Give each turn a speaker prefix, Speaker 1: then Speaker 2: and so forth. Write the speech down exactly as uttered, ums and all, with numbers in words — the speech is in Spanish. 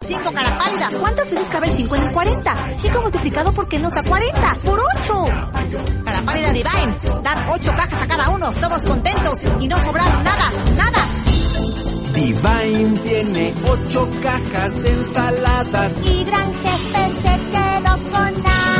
Speaker 1: cinco cara pálida.
Speaker 2: ¿Cuántas veces cabe el cinco en el cuarenta? cinco multiplicado por qué nos da cuarenta. ¡Por ocho!
Speaker 1: Cara pálida Divine. Dar ocho cajas a cada uno. Todos contentos y no sobrar nada, nada.
Speaker 3: Divine tiene ocho cajas de ensaladas.
Speaker 4: Y Gran Jefe se quedó con nada.